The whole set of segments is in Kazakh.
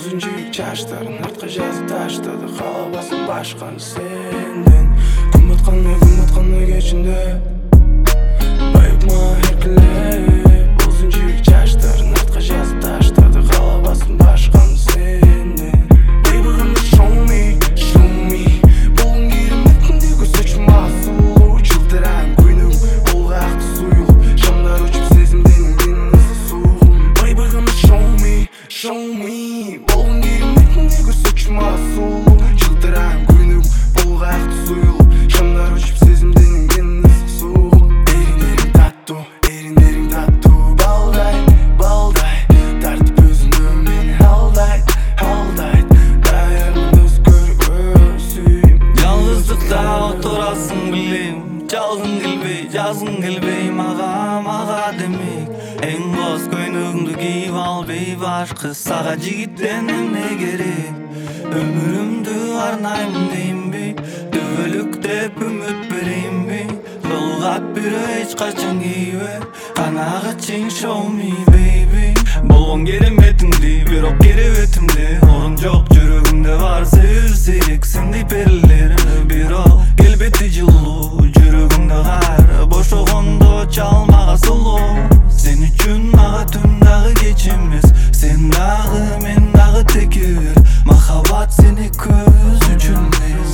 uzun jüyük çaşların artqa жазып таштады қалабасың башқаны сенден күн батқанда кечінде байыпма еркелеп uzun jüyük çaşların artqa жазып таштады қалабасың башқаны сенден бейбағымды show me болғың келмейтіндей көз ашма сұлу жылтыраған көңіл болғақты сұйылып шамдар өшіп сезімденің денесі суығым бейбағымды show me болғың келмейтіндей көз ашма сұлу жылтыраған көңіл болғақты сұйылып шамдар өшіп сезімденің денесі суығым еріндерің татту балдай тартып өзіңді мені алдайды даярмын өзгеріп сүйем Жалғыздықта отырасың білем жазғың келбей маға демек Ең қос көйнегіңді киіп ал бейбаш қыз саға жігіттен не керек өмірімді арнаймын деймін бе дөбөлүк деп үміт берейін бе жолғап бері ешқашан кейбе қанағы чең show me baby болғың кереметіңдей бирок керебетімде орын жоқ жүрегімде бар sevsек сендей перілер бирок келбети жылуу жүрөгүмдө кар бошогондо чалмага сұлу сен үчүн мага түн дагы кеч эмес сен дагы мен дагы текебер махаббат сени көз үчүн эмес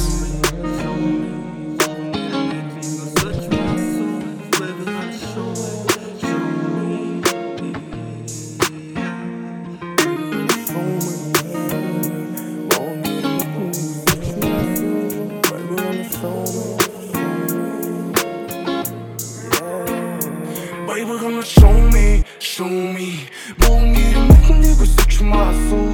Baby, gonna show me болғың келмейтіндей көз ашма сұлу